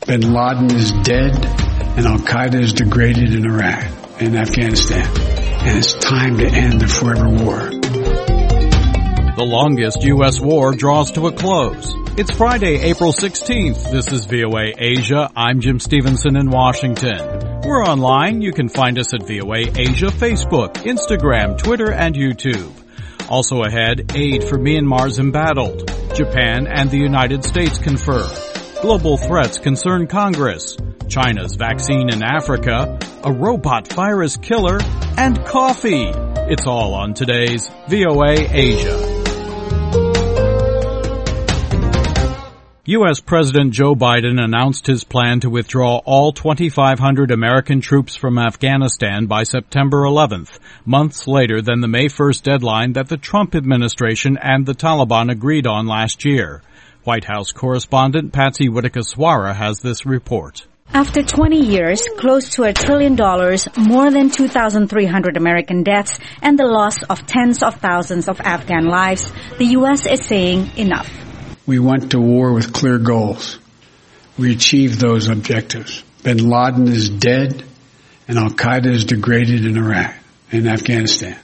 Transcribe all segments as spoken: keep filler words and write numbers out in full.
Bin Laden is dead and Al-Qaeda is degraded in Iraq and Afghanistan. And it's time to end the forever war. The longest U S war draws to a close. It's Friday, April sixteenth. This is V O A Asia. I'm Jim Stevenson in Washington. We're online. You can find us at V O A Asia Facebook, Instagram, Twitter, and YouTube. Also ahead, aid for Myanmar's embattled. Japan and the United States confer. Global threats concern Congress. China's vaccine in Africa. A robot virus killer. And coffee. It's all on today's V O A Asia. U S President Joe Biden announced his plan to withdraw all twenty-five hundred American troops from Afghanistan by September eleventh, months later than the May first deadline that the Trump administration and the Taliban agreed on last year. White House correspondent Patsy Widakuswara has this report. After twenty years, close to a trillion dollars, more than two thousand three hundred American deaths, and the loss of tens of thousands of Afghan lives, the U S is saying enough. We went to war with clear goals. We achieved those objectives. Bin Laden is dead and Al-Qaeda is degraded in Iraq and Afghanistan.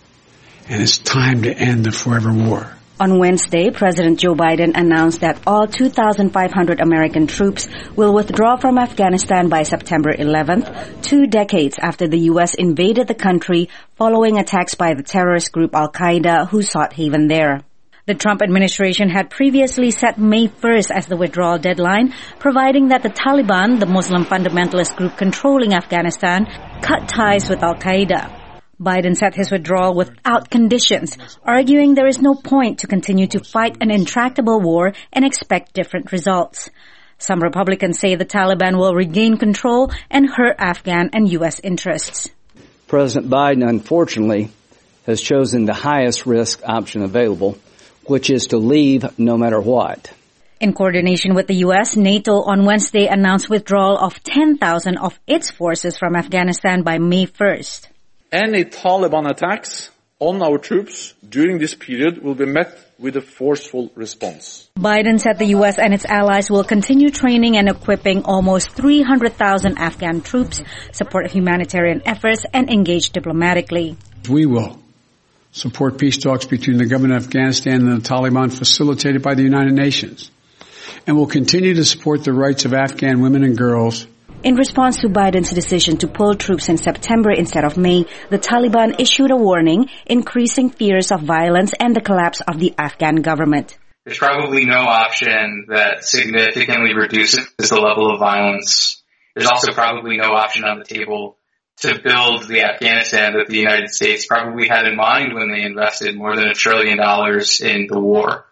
And it's time to end the forever war. On Wednesday, President Joe Biden announced that all two thousand five hundred American troops will withdraw from Afghanistan by September eleventh, two decades after the U S invaded the country following attacks by the terrorist group Al-Qaeda, who sought haven there. The Trump administration had previously set May first as the withdrawal deadline, providing that the Taliban, the Muslim fundamentalist group controlling Afghanistan, cut ties with Al-Qaeda. Biden set his withdrawal without conditions, arguing there is no point to continue to fight an intractable war and expect different results. Some Republicans say the Taliban will regain control and hurt Afghan and U S interests. President Biden, unfortunately, has chosen the highest risk option available, which is to leave no matter what. In coordination with the U S, NATO on Wednesday announced withdrawal of ten thousand of its forces from Afghanistan by May first. Any Taliban attacks on our troops during this period will be met with a forceful response. Biden said the U S and its allies will continue training and equipping almost three hundred thousand Afghan troops, support humanitarian efforts, and engage diplomatically. We will support peace talks between the government of Afghanistan and the Taliban facilitated by the United Nations. And will continue to support the rights of Afghan women and girls. In response to Biden's decision to pull troops in September instead of May, the Taliban issued a warning, increasing fears of violence and the collapse of the Afghan government. There's probably no option that significantly reduces the level of violence. There's also probably no option on the table to build the Afghanistan that the United States probably had in mind when they invested more than a trillion dollars in the war.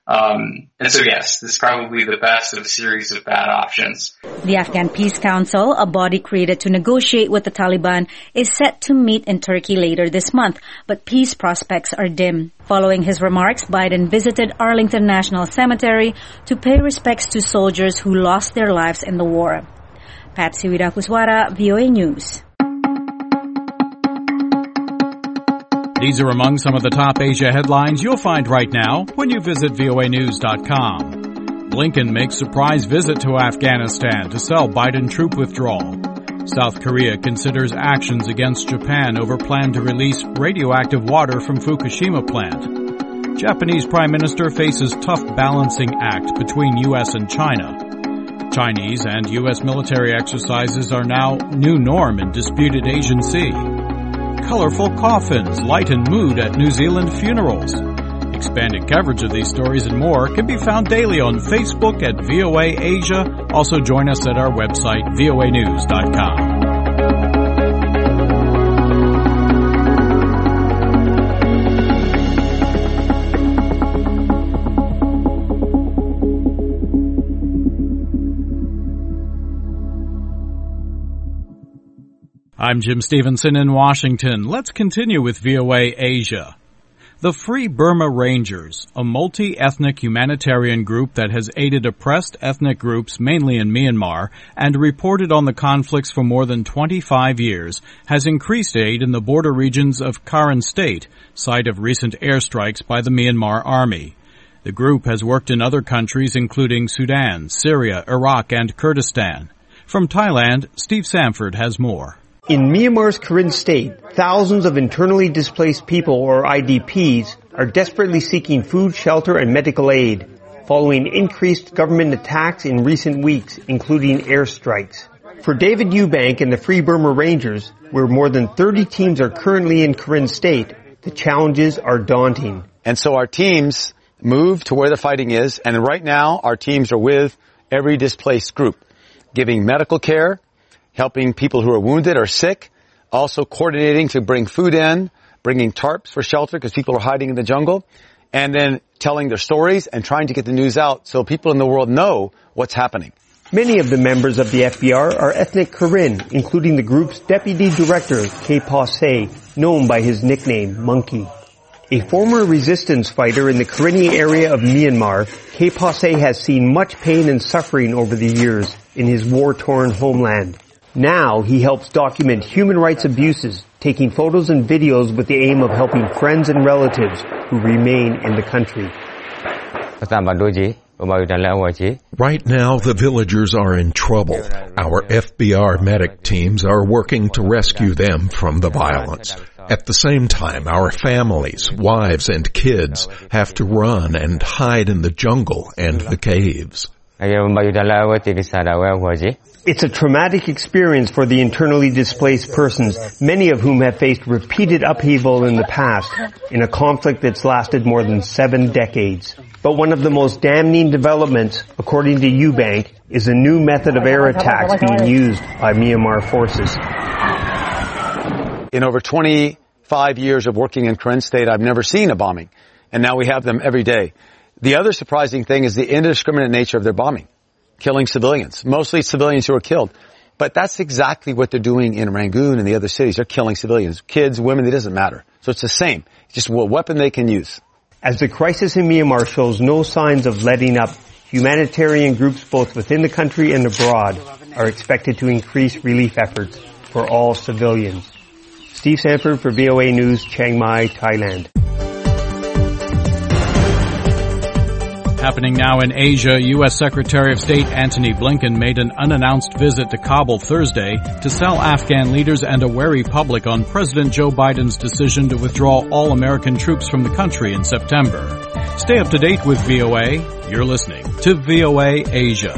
Um, and so, yes, this is probably the best of a series of bad options. The Afghan Peace Council, a body created to negotiate with the Taliban, is set to meet in Turkey later this month, but peace prospects are dim. Following his remarks, Biden visited Arlington National Cemetery to pay respects to soldiers who lost their lives in the war. Patsy Widakuswara, V O A News. These are among some of the top Asia headlines you'll find right now when you visit V O A news dot com. Blinken makes surprise visit to Afghanistan to sell Biden troop withdrawal. South Korea considers actions against Japan over plan to release radioactive water from Fukushima plant. Japanese Prime Minister faces tough balancing act between U S and China. Chinese and U S military exercises are now new norm in disputed Asian Sea. Colorful coffins lighten mood at New Zealand funerals. Expanded coverage of these stories and more can be found daily on Facebook at V O A Asia. Also join us at our website, V O A news dot com. I'm Jim Stevenson in Washington. Let's continue with V O A Asia. The Free Burma Rangers, a multi-ethnic humanitarian group that has aided oppressed ethnic groups mainly in Myanmar and reported on the conflicts for more than twenty-five years, has increased aid in the border regions of Karen State, site of recent airstrikes by the Myanmar Army. The group has worked in other countries including Sudan, Syria, Iraq, and Kurdistan. From Thailand, Steve Sanford has more. In Myanmar's Karen state, thousands of internally displaced people, or I D Ps, are desperately seeking food, shelter, and medical aid, following increased government attacks in recent weeks, including airstrikes. For David Eubank and the Free Burma Rangers, where more than thirty teams are currently in Karen state, the challenges are daunting. And so our teams move to where the fighting is, and right now our teams are with every displaced group, giving medical care, helping people who are wounded or sick, also coordinating to bring food in, bringing tarps for shelter because people are hiding in the jungle, and then telling their stories and trying to get the news out so people in the world know what's happening. Many of the members of the F B R are ethnic Karen, including the group's deputy director, K. Pa-se, known by his nickname, Monkey. A former resistance fighter in the Karenni area of Myanmar, K. Pa-se has seen much pain and suffering over the years in his war-torn homeland. Now he helps document human rights abuses, taking photos and videos with the aim of helping friends and relatives who remain in the country. Right now, the villagers are in trouble. Our F B R medic teams are working to rescue them from the violence. At the same time, our families, wives, and kids have to run and hide in the jungle and the caves. It's a traumatic experience for the internally displaced persons, many of whom have faced repeated upheaval in the past, in a conflict that's lasted more than seven decades. But one of the most damning developments, according to Eubank, is a new method of air attacks being used by Myanmar forces. In over twenty-five years of working in Karen State, I've never seen a bombing, and now we have them every day. The other surprising thing is the indiscriminate nature of their bombing, killing civilians, mostly civilians who are killed. But that's exactly what they're doing in Rangoon and the other cities. They're killing civilians, kids, women, it doesn't matter. So it's the same. It's just what weapon they can use. As the crisis in Myanmar shows no signs of letting up, humanitarian groups both within the country and abroad are expected to increase relief efforts for all civilians. Steve Sanford for V O A News, Chiang Mai, Thailand. Happening now in Asia, U S Secretary of State Antony Blinken made an unannounced visit to Kabul Thursday to sell Afghan leaders and a wary public on President Joe Biden's decision to withdraw all American troops from the country in September. Stay up to date with V O A. You're listening to V O A Asia.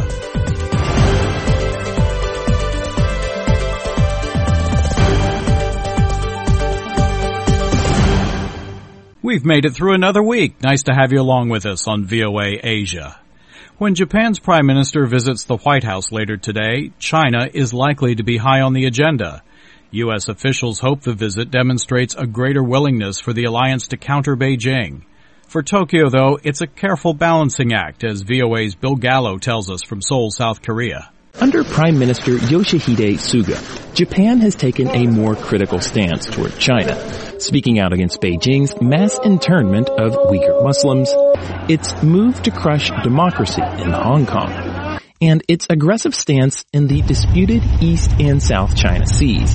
We've made it through another week. Nice to have you along with us on V O A Asia. When Japan's Prime Minister visits the White House later today, China is likely to be high on the agenda. U S officials hope the visit demonstrates a greater willingness for the alliance to counter Beijing. For Tokyo, though, it's a careful balancing act, as V O A's Bill Gallo tells us from Seoul, South Korea. Under Prime Minister Yoshihide Suga, Japan has taken a more critical stance toward China, speaking out against Beijing's mass internment of Uyghur Muslims, its move to crush democracy in Hong Kong, and its aggressive stance in the disputed East and South China Seas.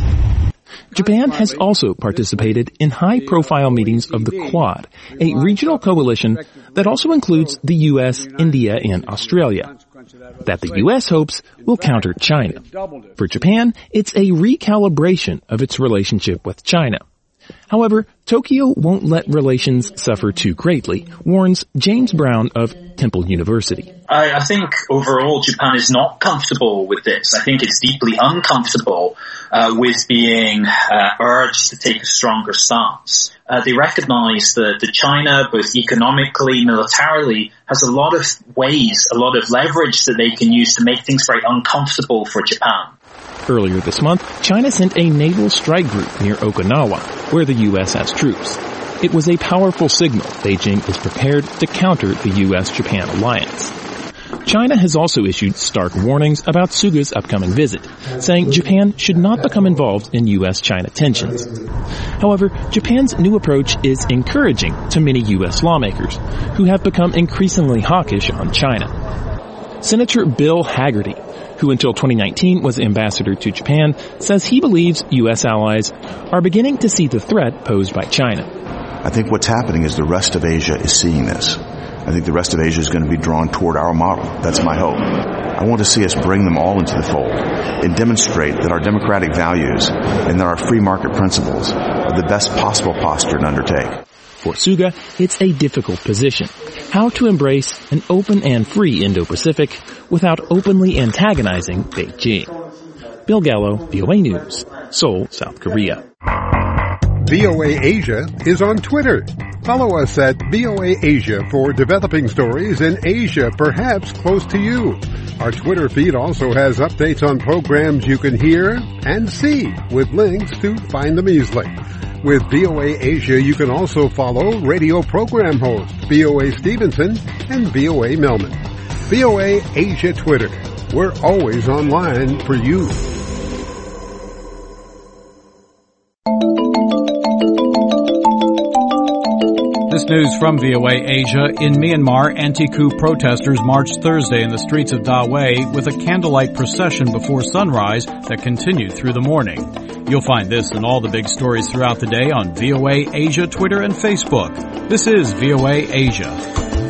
Japan has also participated in high-profile meetings of the Quad, a regional coalition that also includes the U S, India, and Australia, that the U S hopes will counter China. For Japan, it's a recalibration of its relationship with China. However, Tokyo won't let relations suffer too greatly, warns James Brown of Temple University. I, I think overall Japan is not comfortable with this. I think it's deeply uncomfortable uh, with being uh, urged to take a stronger stance. Uh, they recognize that, that China, both economically, militarily, has a lot of ways, a lot of leverage that they can use to make things very uncomfortable for Japan. Earlier this month, China sent a naval strike group near Okinawa, where the U S has troops. It was a powerful signal Beijing is prepared to counter the U S Japan alliance. China has also issued stark warnings about Suga's upcoming visit, saying Japan should not become involved in U S China tensions. However, Japan's new approach is encouraging to many U S lawmakers, who have become increasingly hawkish on China. Senator Bill Hagerty, who until twenty nineteen was ambassador to Japan, says he believes U S allies are beginning to see the threat posed by China. I think what's happening is the rest of Asia is seeing this. I think the rest of Asia is going to be drawn toward our model. That's my hope. I want to see us bring them all into the fold and demonstrate that our democratic values and that our free market principles are the best possible posture to undertake. For Suga, it's a difficult position. How to embrace an open and free Indo-Pacific without openly antagonizing Beijing. Bill Gallo, V O A News, Seoul, South Korea. V O A Asia is on Twitter. Follow us at V O A Asia for developing stories in Asia, perhaps close to you. Our Twitter feed also has updates on programs you can hear and see with links to find them easily. With V O A Asia, you can also follow radio program host V O A Stevenson and V O A Melman. V O A Asia Twitter. We're always online for you. This news from V O A Asia. In Myanmar, anti-coup protesters marched Thursday in the streets of Dawei with a candlelight procession before sunrise that continued through the morning. You'll find this and all the big stories throughout the day on V O A Asia, Twitter, and Facebook. This is V O A Asia.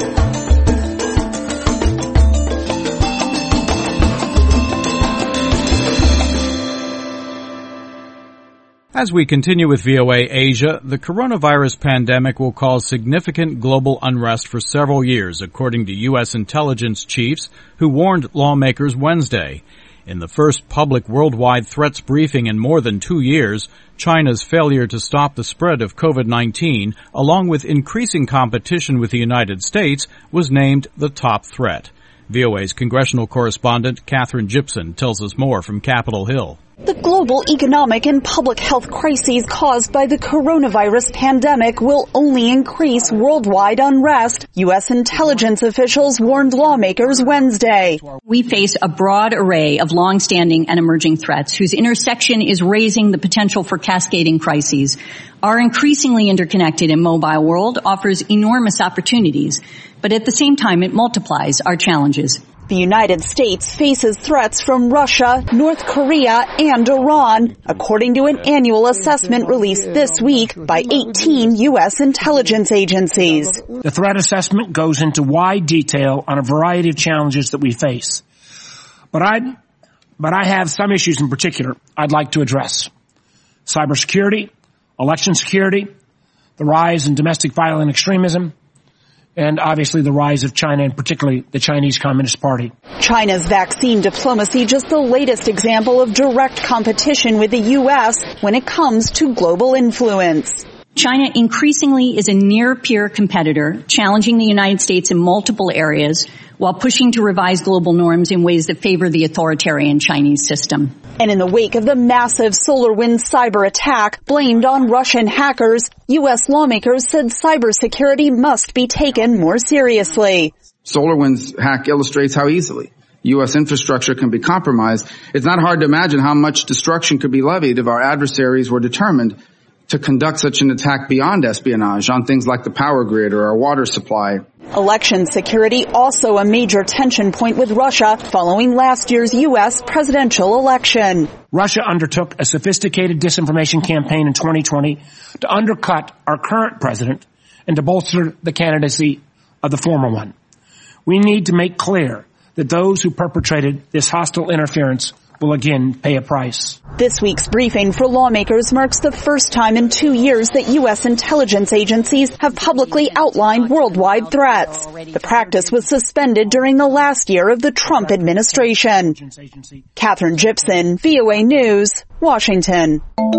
As we continue with V O A Asia, the coronavirus pandemic will cause significant global unrest for several years, according to U S intelligence chiefs who warned lawmakers Wednesday. In the first public worldwide threats briefing in more than two years, China's failure to stop the spread of COVID nineteen, along with increasing competition with the United States, was named the top threat. V O A's congressional correspondent Catherine Gibson tells us more from Capitol Hill. The global economic and public health crises caused by the coronavirus pandemic will only increase worldwide unrest, U S intelligence officials warned lawmakers Wednesday. We face a broad array of long-standing and emerging threats whose intersection is raising the potential for cascading crises. Our increasingly interconnected and mobile world offers enormous opportunities, but at the same time it multiplies our challenges. The United States faces threats from Russia, North Korea, and Iran, according to an annual assessment released this week by eighteen U S intelligence agencies. The threat assessment goes into wide detail on a variety of challenges that we face. But I, but I have some issues in particular I'd like to address. Cybersecurity, election security, the rise in domestic violent extremism, and obviously the rise of China, and particularly the Chinese Communist Party. China's vaccine diplomacy, just the latest example of direct competition with the U S when it comes to global influence. China increasingly is a near-peer competitor, challenging the United States in multiple areas while pushing to revise global norms in ways that favor the authoritarian Chinese system. And in the wake of the massive SolarWinds cyber attack blamed on Russian hackers, U S lawmakers said cybersecurity must be taken more seriously. SolarWinds hack illustrates how easily U S infrastructure can be compromised. It's not hard to imagine how much destruction could be levied if our adversaries were determined to conduct such an attack beyond espionage on things like the power grid or our water supply. Election security also a major tension point with Russia following last year's U S presidential election. Russia undertook a sophisticated disinformation campaign in twenty twenty to undercut our current president and to bolster the candidacy of the former one. We need to make clear that those who perpetrated this hostile interference will again pay a price. This week's briefing for lawmakers marks the first time in two years that U S intelligence agencies have publicly outlined worldwide threats. The practice was suspended during the last year of the Trump administration. Catherine Gibson, V O A News, Washington.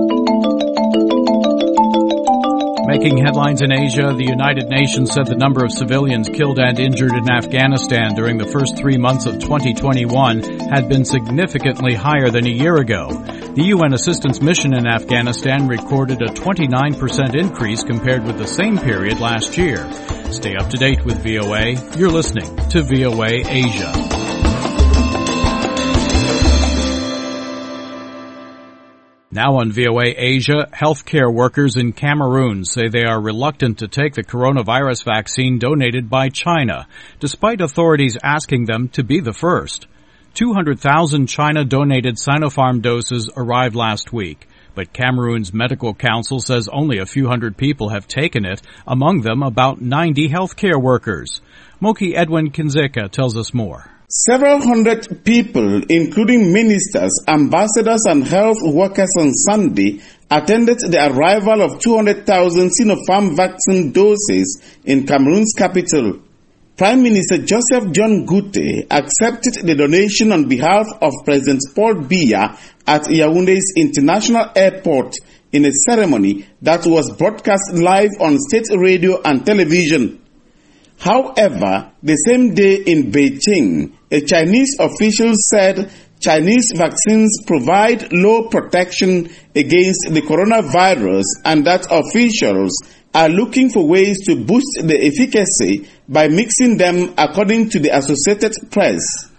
Making headlines in Asia, the United Nations said the number of civilians killed and injured in Afghanistan during the first three months of twenty twenty-one had been significantly higher than a year ago. The U N assistance mission in Afghanistan recorded a twenty-nine percent increase compared with the same period last year. Stay up to date with V O A. You're listening to V O A Asia. Now on V O A Asia, healthcare workers in Cameroon say they are reluctant to take the coronavirus vaccine donated by China, despite authorities asking them to be the first. two hundred thousand China-donated Sinopharm doses arrived last week, But Cameroon's medical council says only a few hundred people have taken it, among them about ninety healthcare workers. Moki Edwin Kinzeka tells us more. Several hundred people, including ministers, ambassadors and health workers on Sunday, attended the arrival of two hundred thousand Sinopharm vaccine doses in Cameroon's capital. Prime Minister Joseph John Goute accepted the donation on behalf of President Paul Biya at Yaounde's International Airport in a ceremony that was broadcast live on state radio and television. However, the same day in Beijing, a Chinese official said Chinese vaccines provide low protection against the coronavirus and that officials are looking for ways to boost the efficacy by mixing them, according to the Associated Press.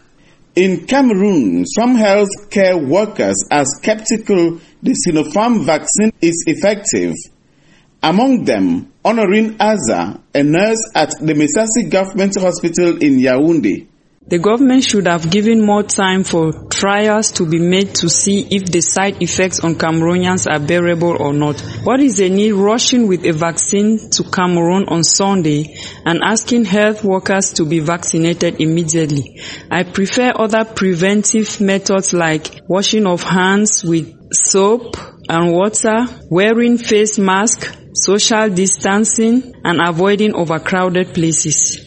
In Cameroon, some health care workers are skeptical the Sinopharm vaccine is effective. Among them, Honorine Aza, a nurse at the Mesasi Government Hospital in Yaoundé. The government should have given more time for trials to be made to see if the side effects on Cameroonians are bearable or not. What is the need rushing with a vaccine to Cameroon on Sunday and asking health workers to be vaccinated immediately? I prefer other preventive methods like washing of hands with soap and water, wearing face masks, social distancing, and avoiding overcrowded places.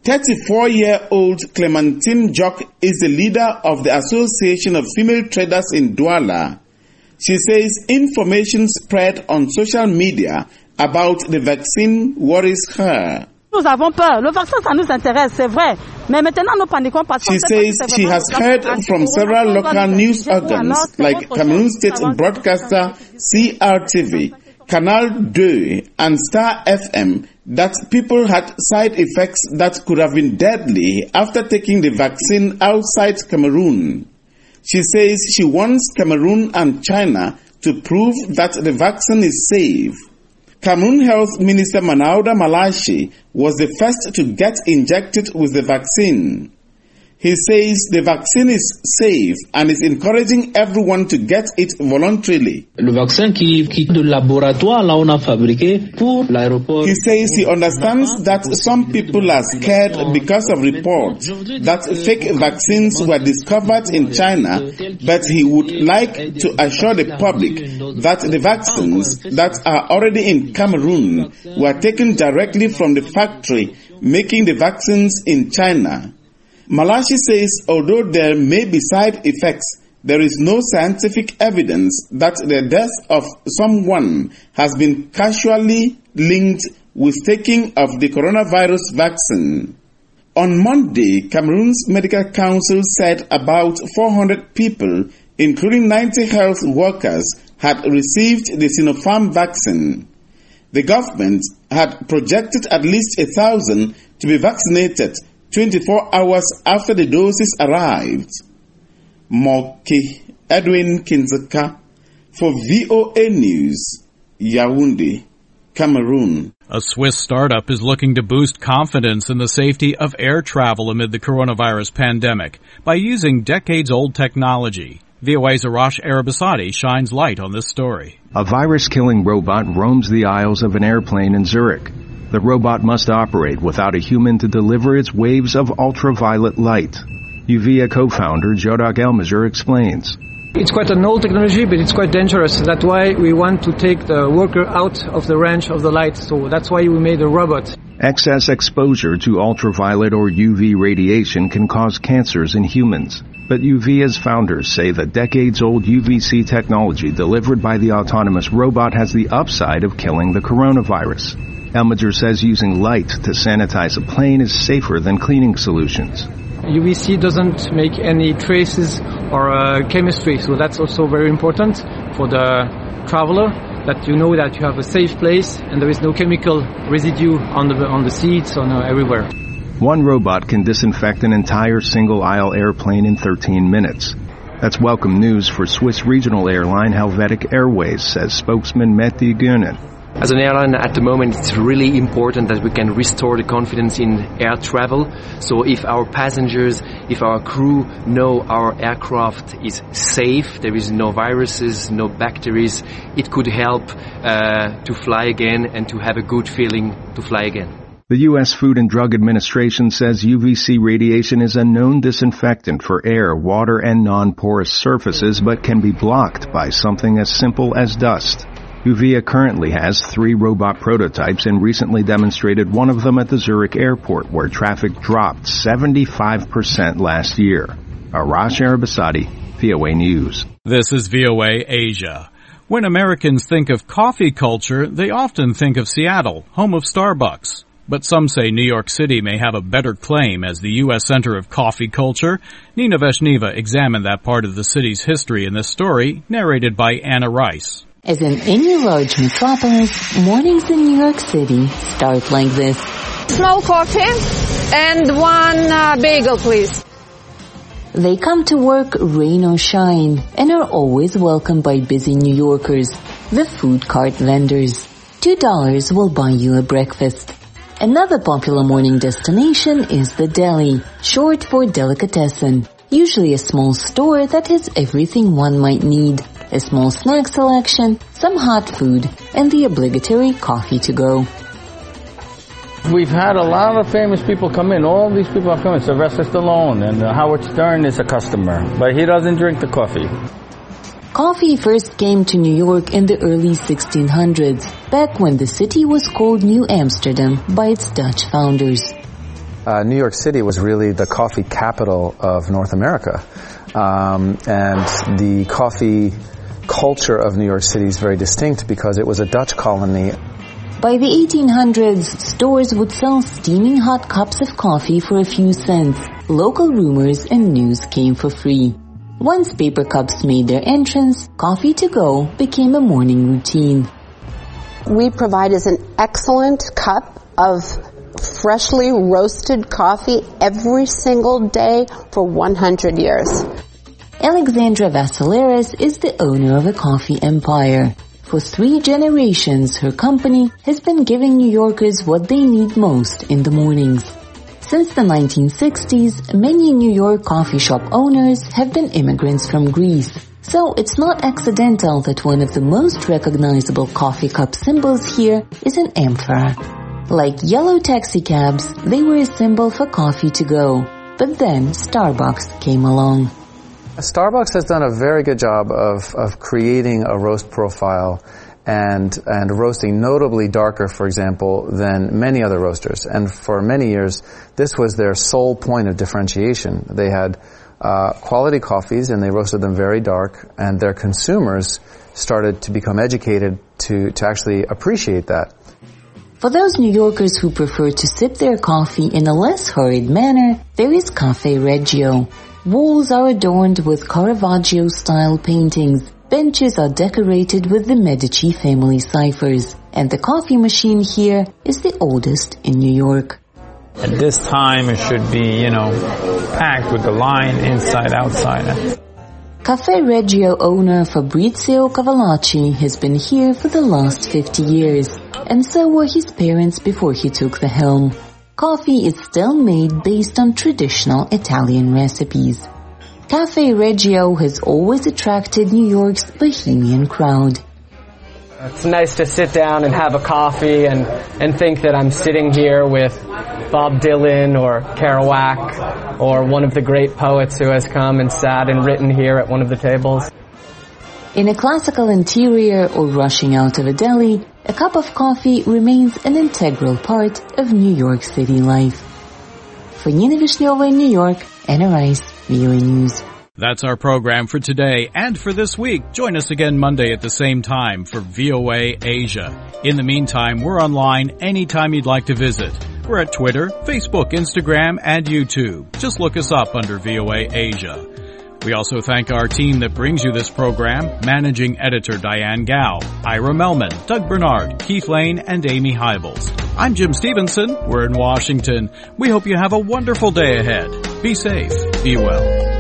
thirty-four-year-old Clementine Jock is the leader of the Association of Female Traders in Douala. She says information spread on social media about the vaccine worries her. Nous avons peur. Le vaccin, ça nous intéresse, c'est vrai. Mais maintenant, nous paniquons parce que... She says she has heard from several local news organs like Cameroon State Broadcaster C R T V, Canal two and Star F M that people had side effects that could have been deadly after taking the vaccine outside Cameroon. She says she wants Cameroon and China to prove that the vaccine is safe. Cameroon Health Minister Manauda Malashi was the first to get injected with the vaccine. He says the vaccine is safe and is encouraging everyone to get it voluntarily. Le vaccin qui, qui de laboratoire là on a fabriqué pour l'aéroport. He says he understands that some people are scared because of reports that fake vaccines were discovered in China, but he would like to assure the public that the vaccines that are already in Cameroon were taken directly from the factory making the vaccines in China. Malashi says although there may be side effects, there is no scientific evidence that the death of someone has been casually linked with taking of the coronavirus vaccine. On Monday, Cameroon's Medical Council said about four hundred people, including ninety health workers, had received the Sinopharm vaccine. The government had projected at least a thousand to be vaccinated twenty-four hours after the doses arrived. Moki Edwin Kinzeka for V O A News, Yaoundé, Cameroon. A Swiss startup is looking to boost confidence in the safety of air travel amid the coronavirus pandemic by using decades-old technology. V O A's Arash Arabasadi shines light on this story. A virus-killing robot roams the aisles of an airplane in Zurich. The robot must operate without a human to deliver its waves of ultraviolet light. Uvea co-founder Jodak Elmazer explains. It's quite an old technology, but it's quite dangerous. That's why we want to take the worker out of the range of the light. So that's why we made a robot. Excess exposure to ultraviolet or U V radiation can cause cancers in humans. But Uvea's founders say the decades-old U V C technology delivered by the autonomous robot has the upside of killing the coronavirus. Elmazer says using light to sanitize a plane is safer than cleaning solutions. U V C doesn't make any traces or uh, chemistry, so that's also very important for the traveler, that you know that you have a safe place and there is no chemical residue on the on the seats or no, everywhere. One robot can disinfect an entire single-aisle airplane in thirteen minutes. That's welcome news for Swiss regional airline Helvetic Airways, says spokesman Mehdi Günen. As an airline at the moment, it's really important that we can restore the confidence in air travel. So if our passengers, if our crew know our aircraft is safe, there is no viruses, no bacteria, it could help uh, to fly again and to have a good feeling to fly again. The U S Food and Drug Administration says U V C radiation is a known disinfectant for air, water, and non-porous surfaces, but can be blocked by something as simple as dust. Uvea currently has three robot prototypes and recently demonstrated one of them at the Zurich airport, where traffic dropped seventy-five percent last year. Arash Arabasadi, V O A News. This is V O A Asia. When Americans think of coffee culture, they often think of Seattle, home of Starbucks. But some say New York City may have a better claim as the U S center of coffee culture. Nina Veshneva examined that part of the city's history in this story, narrated by Anna Rice. As in any large metropolis, mornings in New York City start like this. Small coffee and one uh, bagel, please. They come to work rain or shine and are always welcomed by busy New Yorkers, the food cart vendors. Two dollars will buy you a breakfast. Another popular morning destination is the deli, short for delicatessen, usually a small store that has everything one might need. A small snack selection, some hot food, and the obligatory coffee to go. We've had a lot of famous people come in. All these people have come in. Sylvester Stallone and uh, Howard Stern is a customer, but he doesn't drink the coffee. Coffee first came to New York in the early sixteen hundreds, back when the city was called New Amsterdam by its Dutch founders. Uh, New York City was really the coffee capital of North America. Um, and the coffee culture of New York City is very distinct because it was a Dutch colony. By the eighteen hundreds, stores would sell steaming hot cups of coffee for a few cents. Local rumors and news came for free. Once paper cups made their entrance, coffee to go became a morning routine. We provide as an excellent cup of freshly roasted coffee every single day for one hundred years. Alexandra Vassileris is the owner of a coffee empire. For three generations, her company has been giving New Yorkers what they need most in the mornings. Since the nineteen sixties, many New York coffee shop owners have been immigrants from Greece. So it's not accidental that one of the most recognizable coffee cup symbols here is an amphora. Like yellow taxi cabs, they were a symbol for coffee to go. But then Starbucks came along. Starbucks has done a very good job of, of creating a roast profile and and roasting notably darker, for example, than many other roasters. And for many years, this was their sole point of differentiation. They had uh, quality coffees, and they roasted them very dark, and their consumers started to become educated to, to actually appreciate that. For those New Yorkers who prefer to sip their coffee in a less hurried manner, there is Cafe Reggio. Walls are adorned with Caravaggio-style paintings. Benches are decorated with the Medici family ciphers, and the coffee machine here is the oldest in New York. At this time, it should be, you know, packed with the line inside, outside. Cafe Reggio owner Fabrizio Cavallacci has been here for the last fifty years, and so were his parents before he took the helm. Coffee is still made based on traditional Italian recipes. Cafe Reggio has always attracted New York's bohemian crowd. It's nice to sit down and have a coffee and, and think that I'm sitting here with Bob Dylan or Kerouac or one of the great poets who has come and sat and written here at one of the tables. In a classical interior or rushing out of a deli, a cup of coffee remains an integral part of New York City life. For Nina Vishneva in New York, Anna Rice, V O A News. That's our program for today and for this week. Join us again Monday at the same time for V O A Asia. In the meantime, we're online anytime you'd like to visit. We're at Twitter, Facebook, Instagram, and YouTube. Just look us up under V O A Asia. We also thank our team that brings you this program, Managing Editor Diane Gao, Ira Melman, Doug Bernard, Keith Lane, and Amy Hybels. I'm Jim Stevenson. We're in Washington. We hope you have a wonderful day ahead. Be safe. Be well.